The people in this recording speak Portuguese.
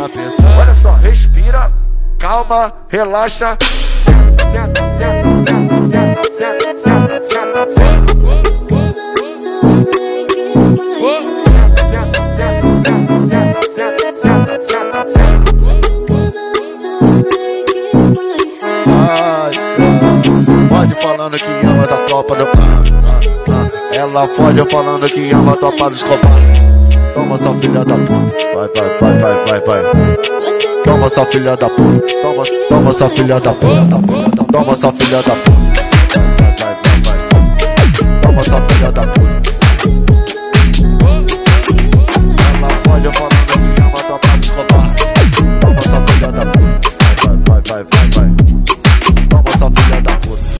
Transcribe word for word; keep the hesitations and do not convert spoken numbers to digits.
cabeça. Olha só, respira, calma, relaxa. Senta, senta, senta, senta, senta, senta, senta, senta. Pode falando que ama da tropa do pai. Ela pode falando que ama a tropa dos covardes. Toma sua filha da puta. Vai, vai, vai, vai, vai, vai. Toma sua filha da puta. Toma, toma sua filha da puta. Toma sua filha da puta.